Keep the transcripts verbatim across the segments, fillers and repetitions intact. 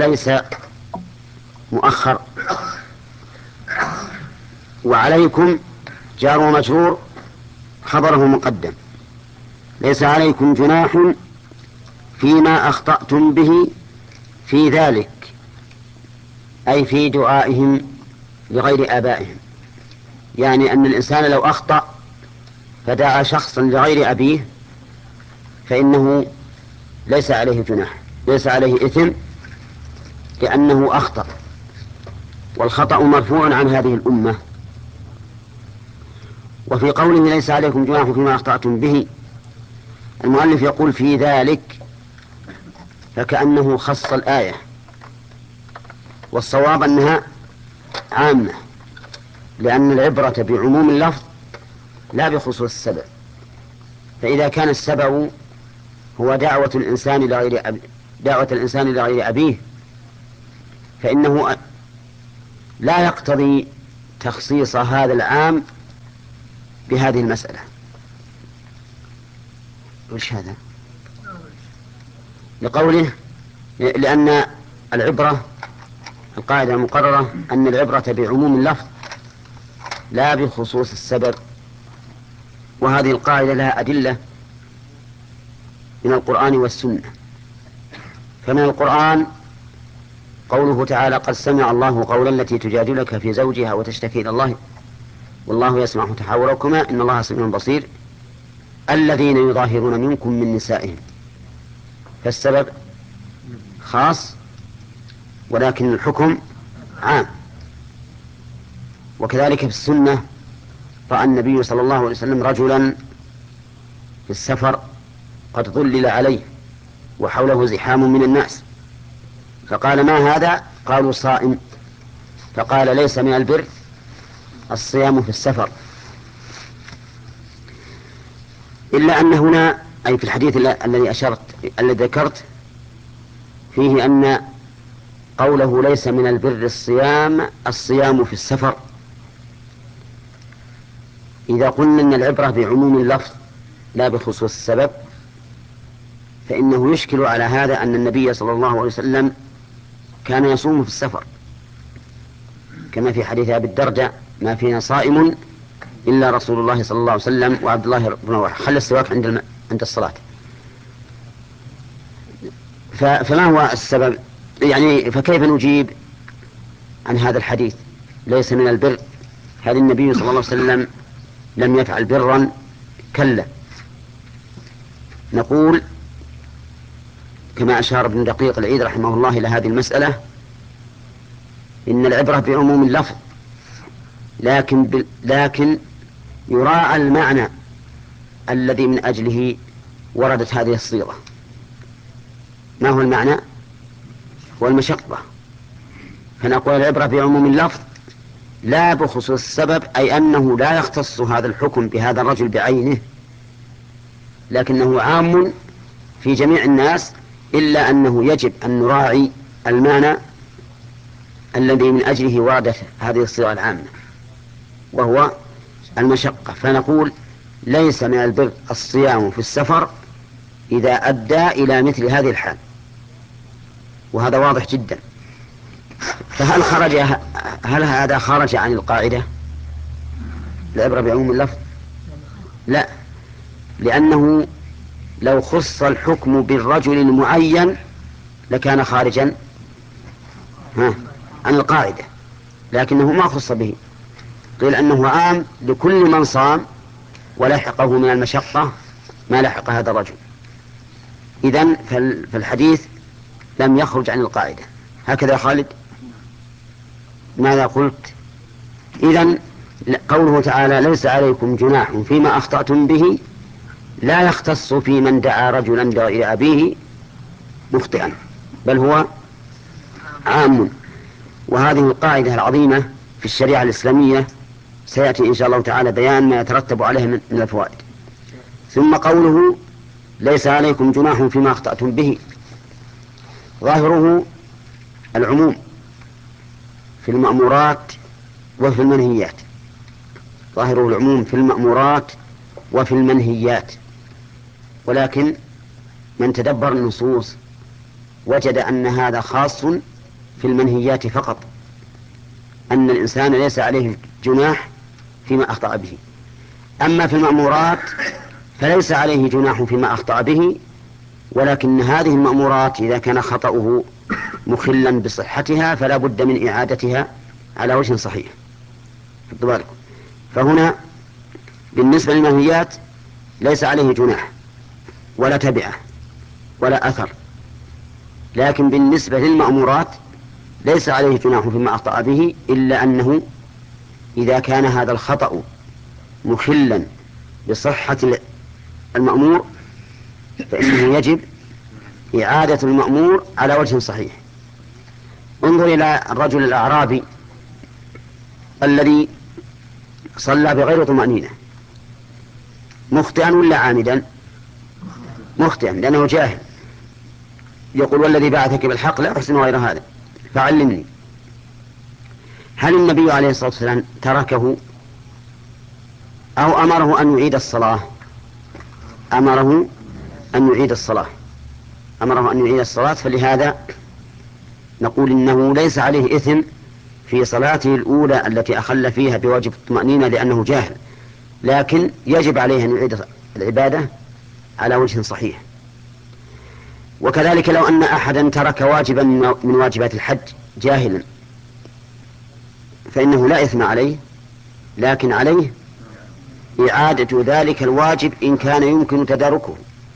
ليس مؤخر. وعليكم جار ومجرور خبره مقدم. ليس عليكم جناح فيما أخطأتم به في ذلك، أي في دعائهم لغير آبائهم. يعني أن الإنسان لو أخطأ فدعا شخصا لغير أبيه فإنه ليس عليه جناح، ليس عليه إثم، لأنه أخطأ، والخطأ مرفوع عن هذه الأمة. وفي قوله ليس عليكم جناح فيما أخطأتم به، المؤلف يقول في ذلك فكأنه خص الآية، والصواب أنها عامة، لأن العبرة بعموم اللفظ لا بخصوص السبب. فإذا كان السبب هو دعوة الإنسان لغير أب... دعوة الإنسان لغير أبيه، فإنه لا يقتضي تخصيص هذا العام بهذه المسألة. وش هذا؟ لقوله لأن العبرة، القاعدة المقررة أن العبرة بعموم اللفظ لا بخصوص السبب. وهذه القاعدة لها أدلة من القرآن والسنة. فمن القرآن قوله تعالى قد سمع الله قولا التي تجادلك في زوجها وتشتكي إلى الله والله يسمع تحاوركما إن الله سميع بصير الذين يظاهرون منكم من نسائهم. فالسبب خاص ولكن الحكم عام. وكذلك في السنة رأى النبي صلى الله عليه وسلم رجلا في السفر قد ظلل عليه وحوله زحام من الناس، فقال ما هذا؟ قالوا صائم. فقال ليس من البر الصيام في السفر. إلا أن هنا أي في الحديث الذي أشرت الذي ذكرت فيه أن قوله ليس من البر الصيام الصيام في السفر. إذا قلنا أن العبرة بعموم اللفظ لا بخصوص السبب فإنه يشكل على هذا أن النبي صلى الله عليه وسلم كان يصوم في السفر، كما في حديث أبي الدرداء ما فينا صائم إلا رسول الله صلى الله عليه وسلم وعبد الله بن رواحة خلى السواك عند الم... عند الصلاة. ف... فما هو السبب؟ يعني فكيف نجيب عن هذا الحديث ليس من البر؟ هذا النبي صلى الله عليه وسلم لم يفعل برا؟ كلا. نقول كما أشار ابن دقيق العيد رحمه الله إلى هذه المسألة إن العبرة بعموم اللفظ، لكن ب... لكن يراعى المعنى الذي من أجله وردت هذه الصيغة. ما هو المعنى؟ هو المشقة. فنقول العبرة بعموم اللفظ لا بخصوص السبب، أي أنه لا يختص هذا الحكم بهذا الرجل بعينه، لكنه عام في جميع الناس، إلا أنه يجب أن نراعي المعنى الذي من أجله وردت هذه الصيغة العامة وهو المشقة. فنقول ليس من البر الصيام في السفر إذا أدى إلى مثل هذه الحال، وهذا واضح جدا. فهل خرج هل هذا خرج عن القاعدة العبرة بعموم اللفظ؟ لا، لأنه لو خص الحكم بالرجل المعين لكان خارجا ها عن القاعدة، لكنه ما خص به، قيل أنه عام لكل من صام ولحقه من المشقة ما لحق هذا الرجل. إذن فالحديث لم يخرج عن القاعدة. هكذا خالد ماذا قلت؟ إذن قوله تعالى ليس عليكم جناح فيما أخطأتم به لا يختص في من دعا رجلا إلى أبيه مخطئا، بل هو عام. وهذه القاعدة العظيمة في الشريعة الإسلامية سيأتي إن شاء الله تعالى بيان ما يترتب عليه من الفوائد. ثم قوله ليس عليكم جناح فيما أخطأتم به، ظاهره العموم في المأمورات وفي المنهيات، ظاهره العموم في المأمورات وفي المنهيات. ولكن من تدبر النصوص وجد أن هذا خاص في المنهيات فقط، أن الإنسان ليس عليه جناح فيما أخطأ به. أما في المأمورات فليس عليه جناح فيما أخطأ به، ولكن هذه المأمورات إذا كان خطأه مخلا بصحتها فلا بد من إعادتها على وجه صحيح. فهنا بالنسبة للمنهيات ليس عليه جناح ولا تبعة ولا أثر، لكن بالنسبة للمأمورات ليس عليه جناح فيما أخطأ به، إلا أنه إذا كان هذا الخطأ مخلا بصحة المأمور فإنه يجب إعادة المأمور على وجه صحيح. انظر إلى الرجل الأعرابي الذي صلى بغير طمأنينة، مخطئا ولا عامدا؟ مخطئا، لأنه جاهل. يقول والذي بعثك بالحق لا أحسن غير هذا فعلمني. هل النبي عليه الصلاة والسلام تركه أو أمره أن يعيد الصلاة؟ أمره أن يعيد الصلاة أمره أن يعيد الصلاة فلهذا نقول إنه ليس عليه إثم في صلاته الأولى التي أخل فيها بواجب الطمأنينة لأنه جاهل، لكن يجب عليه أن يعيد العبادة على وجه صحيح. وكذلك لو أن أحدا ترك واجبا من واجبات الحج جاهلا فإنه لا إثم عليه، لكن عليه إعادة ذلك الواجب إن كان يمكن تداركه،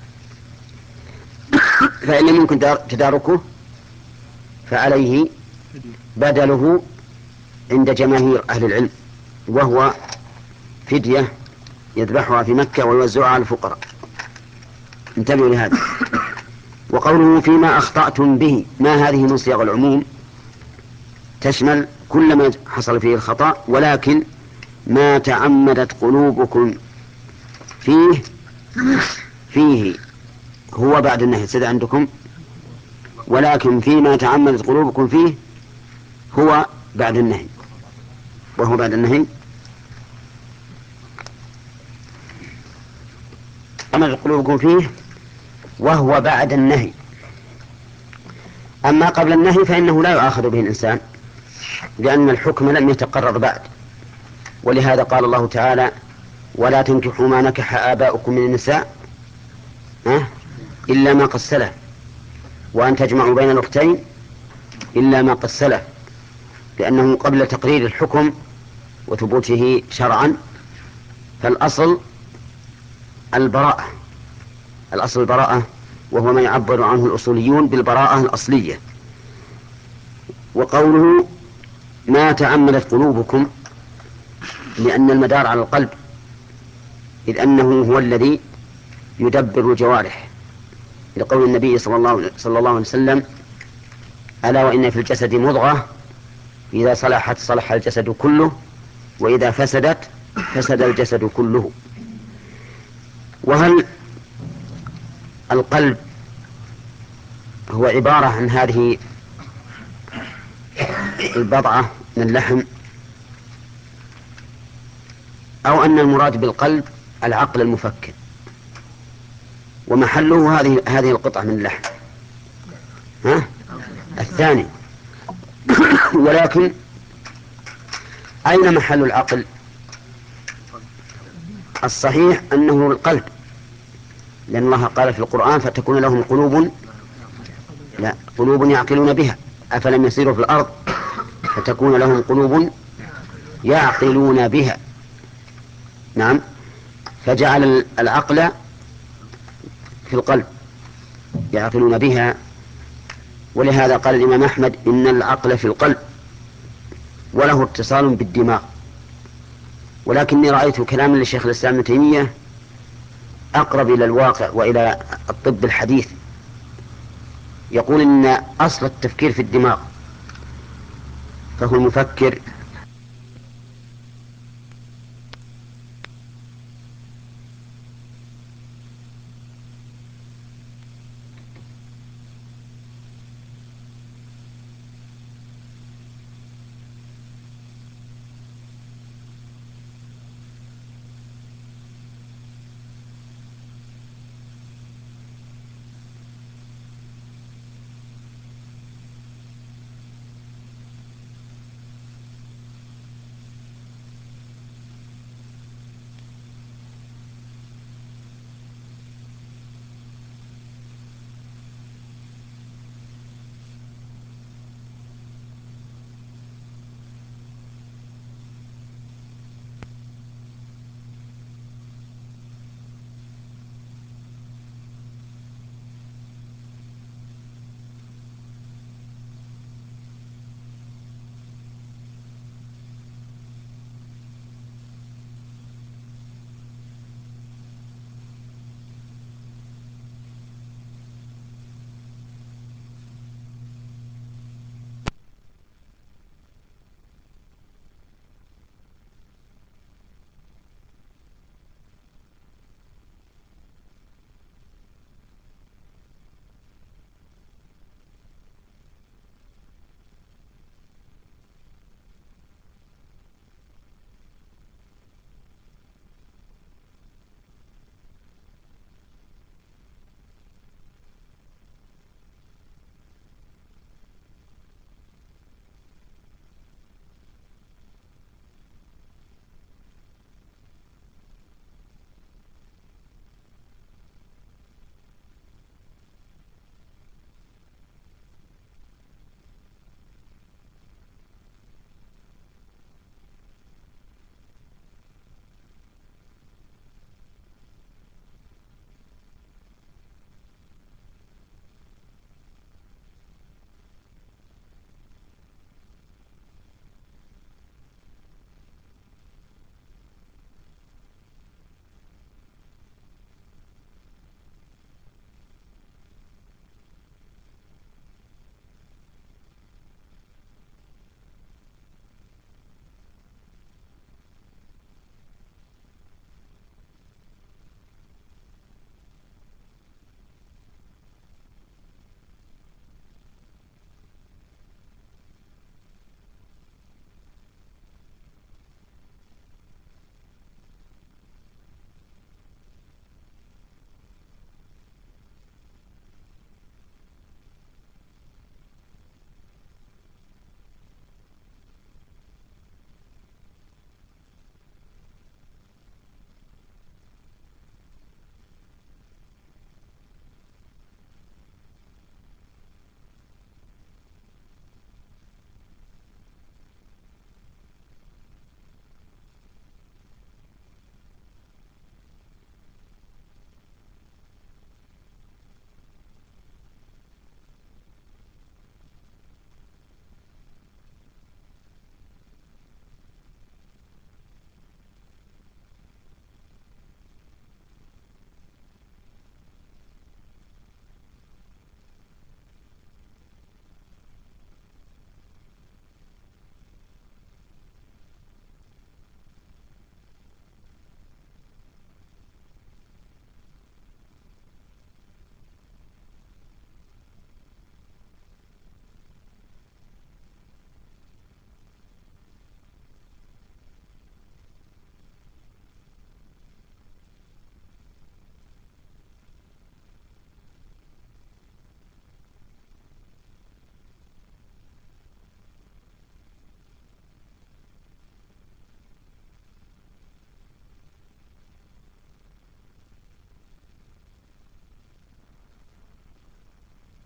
فإن لم يمكن تداركه فعليه بدله عند جماهير أهل العلم، وهو فدية يذبحها في مكة ويوزعها على الفقراء. انتبهوا لهذا. وقوله فيما أخطأتم به، ما هذه من صيغ العموم تشمل كل ما حصل فيه الخطأ، ولكن ما تعمدت قلوبكم فيه فيه هو بعد النهي. سيد عندكم ولكن فيما تعمدت قلوبكم فيه هو بعد النهي، وهو بعد النهي. تعمدت قلوبكم فيه وهو بعد النهي. أما قبل النهي فإنه لا يؤاخذ به الإنسان لأن الحكم لم يتقرر بعد، ولهذا قال الله تعالى ولا تنكحوا ما نكح آباؤكم من النساء أه؟ إلا ما قد سلف، وأن تجمعوا بين الأختين إلا ما قد سلف، لأنه قبل تقرير الحكم وثبوته شرعا فالأصل البراءة الأصل البراءة وهو ما يعبر عنه الأصوليون بالبراءة الأصلية. وقوله ما تعمدت قلوبكم لأن المدار على القلب، إذ أنه هو الذي يدبر الجوارح، لقول النبي صلى الله, صلى الله عليه وسلم ألا وإن في الجسد مضغة إذا صلحت صلح الجسد كله وإذا فسدت فسد الجسد كله. وهل القلب هو عبارة عن هذه البضعة من اللحم، أو أن المراد بالقلب العقل المفكر ومحله هذه هذه القطعة من اللحم؟ ها؟ الثاني. ولكن أين محل العقل؟ الصحيح أنه القلب، لأن الله قال في القرآن فتكون لهم قلوب لا قلوب يعقلون بها أفلم يسيروا في الأرض فتكون لهم قلوب يعقلون بها. نعم، فجعل العقل في القلب يعقلون بها. ولهذا قال الإمام أحمد إن العقل في القلب وله اتصال بالدماغ. ولكني رأيت كلام للشيخ الإسلام ابن تيمية أقرب إلى الواقع وإلى الطب الحديث، يقول إن أصل التفكير في الدماغ، فهو المفكر